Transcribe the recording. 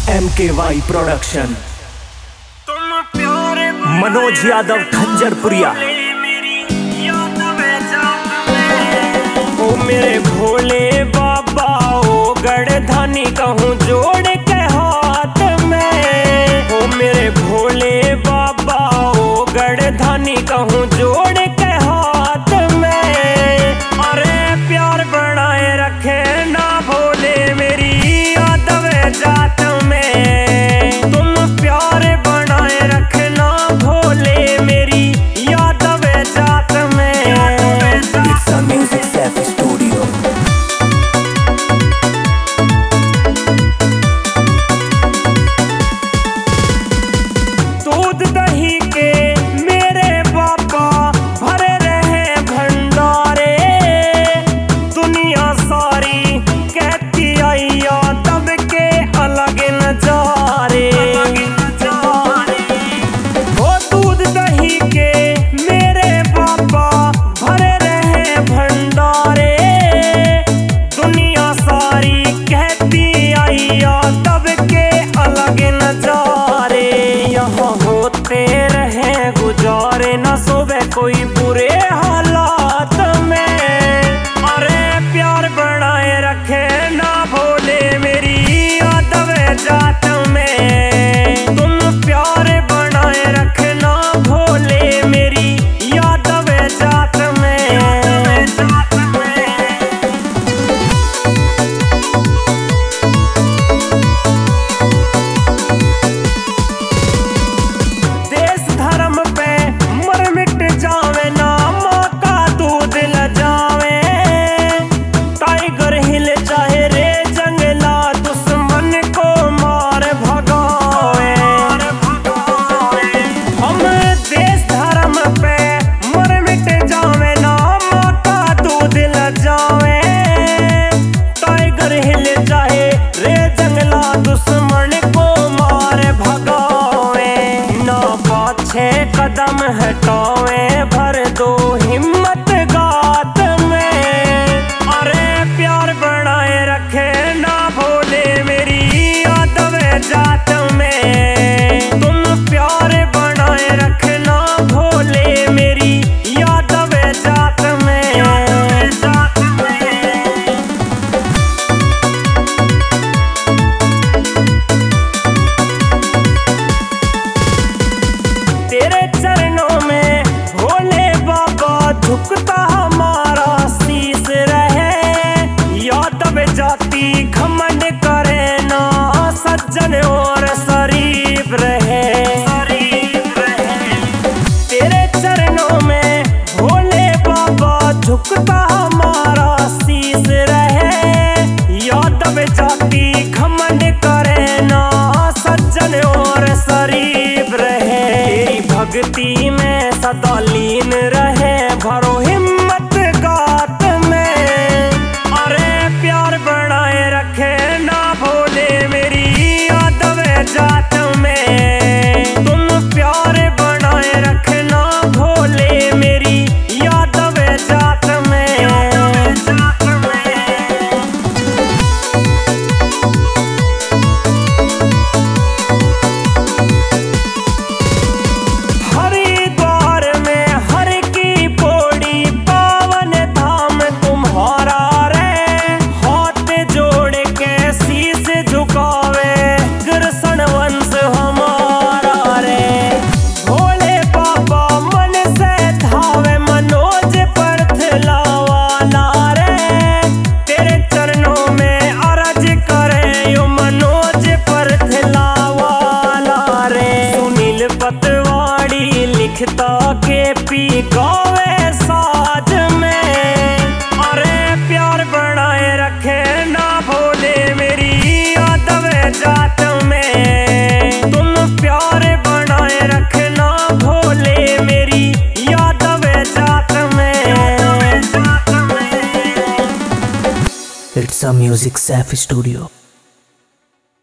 MKY production. Manoj Yadav Khanjarpuriya. ओ मेरे भोले बाबा ओ गढ़धानी कहूँ जोड़ के हाथ में। ओ मेरे भोले बाबा ओ गढ़धानी कहूँ जोड़ के हाथ में। अरे प्यार बनाए रखे ना भोले मेरी यादव जात में। तुम प्यार बनाए रखना भोले मेरी यादव जात में। It's a music safe studio। दूध दही के मेरे बाबा भरे रहे भंडारे। दुनिया सारी कहती आई यादव के अलग नजारे। वो दूध दही के मेरे बाबा भरे रहे भंडारे। दुनिया सारी कहती आई यादव के अलग नजारे। यहाँ होते रहे गुजारे न सोवे कोई बुरे हालात में। अरे प्यार बनाए रखे ना भोले मेरी यादव जात में। तुम प्यार बनाए रखना भोले मेरी यादव जात में। देश धर्म पे मर मिट जावे ना माँ का दूध ल जावे। टाइगर हिल चाहे रे जंगला दुश्मन को मार भगावे। हम देश धर्म पे मर मिट जावे ना माँ का दूध ल जावे। टाइगर हिल चाहे रे जंगला दुश्मन को मार भगावे। ना पाछे कदम हटावे भर दो हिम्मत गात में। अरे प्यार बनाए रखे ना भोले मेरी यादव जात में। तुम प्यार बनाए रखना भोले मेरी यादव जात में। तेरे चरणों में भोले बाबा झुकता हमारा शीस रहे। यादव जाति घमंड करे ना सज्जन और शरीफ रहे। तेरे चरणों में भोले बाबा झुकता हमारा शीस रहे। यादव जाति घमंड करे ना सज्जन और शरीफ रहे। तेरी भक्ति में सदा लीन रहे भरो हिम्मत गात में। अरे प्यार बनाए रखे ना भोले मेरी यादव जात में। तुम प्यार बनाए रखना भोले मेरी यादव जात में। हरिद्वार में हर की पौड़ी पावन धाम तुम्हारा रे। हाथ जोड़ के शीस झुकावे कृष्ण वंश हमारा रे। भोले बाबा मन से धावे मनोज परथलावाला रे। तेरे चरणों में अरज करे यो मनोज परथलावाला रे। सुनील पतवाड़ी लिखता के पी गावे साज में। अरे प्यार बनाए रखे ना भोले मेरी यादव जात में। तुम प्यार बनाए रखना भोले मेरी यादव जात में। It's a music safe studio।